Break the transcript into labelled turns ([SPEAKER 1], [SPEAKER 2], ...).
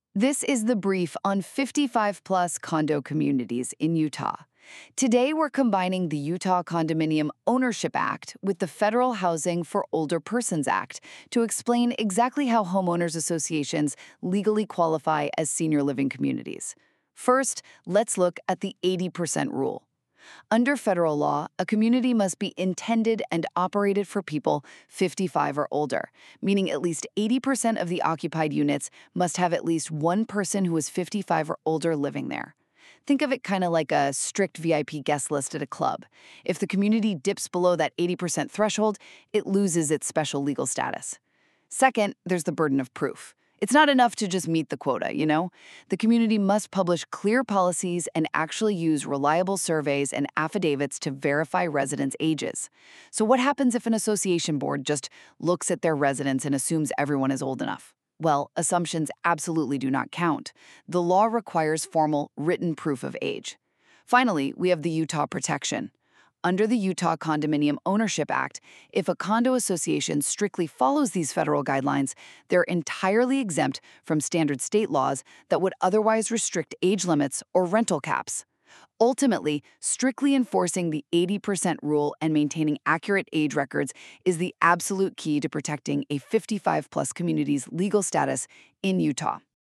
[SPEAKER 1] This is the brief on 55 plus condo communities in Utah. Today, we're combining the Utah Condominium Ownership Act with the Federal Housing for Older Persons Act to explain exactly how homeowners associations legally qualify as senior living communities. First, let's look at the 80% rule. Under federal law, a community must be intended and operated for people 55 or older, meaning at least 80% of the occupied units must have at least one person who is 55 or older living there. Think of it kind of like a strict VIP guest list at a club. If the community dips below that 80% threshold, it loses its special legal status. Second, there's the burden of proof. It's not enough to just meet the quota. The community must publish clear policies and actually use reliable surveys and affidavits to verify residents' ages. So what happens if an association board just looks at their residents and assumes everyone is old enough? Well, assumptions absolutely do not count. The law requires formal, written proof of age. Finally, we have the Utah protection. Under the Utah Condominium Ownership Act, if a condo association strictly follows these federal guidelines, they're entirely exempt from standard state laws that would otherwise restrict age limits or rental caps. Ultimately, strictly enforcing the 80% rule and maintaining accurate age records is the absolute key to protecting a 55-plus community's legal status in Utah.